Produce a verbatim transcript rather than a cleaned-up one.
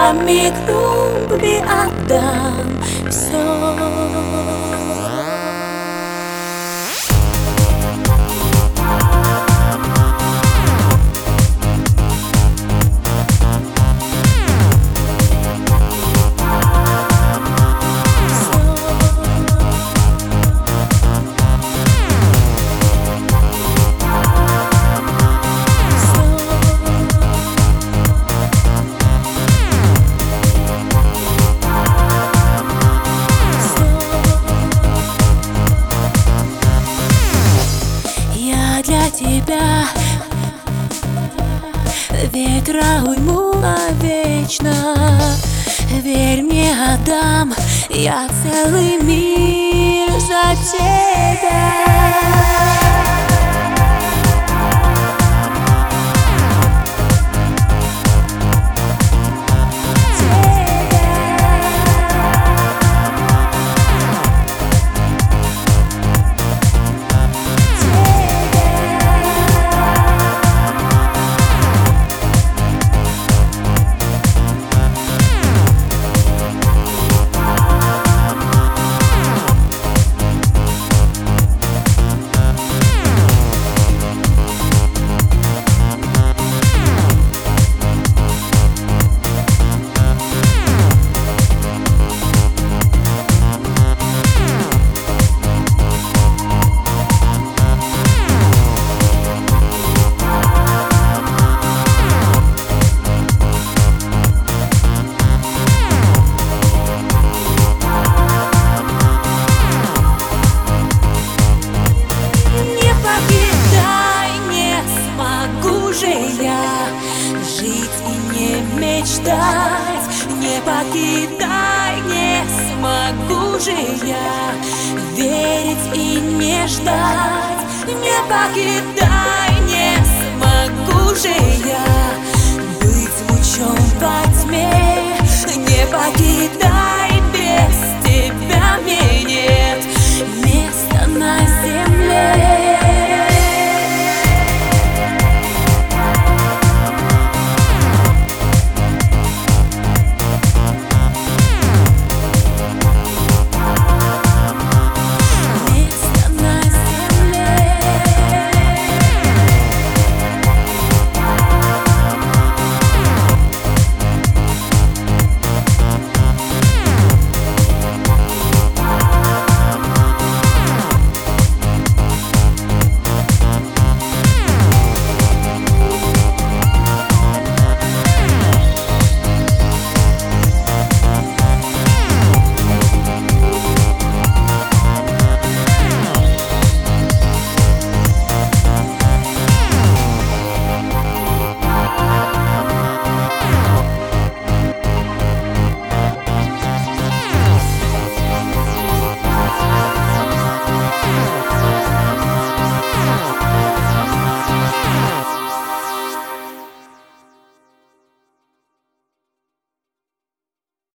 миг любви отдам все. Для тебя ветра уйму навечно. Верь мне, отдам я целый мир за тебя. Жить и не мечтать, не покидай, не смогу же я верить и не ждать, не покидай, не смогу же я быть лучом во тьме, не покидай, без тебя мне нет места на земле.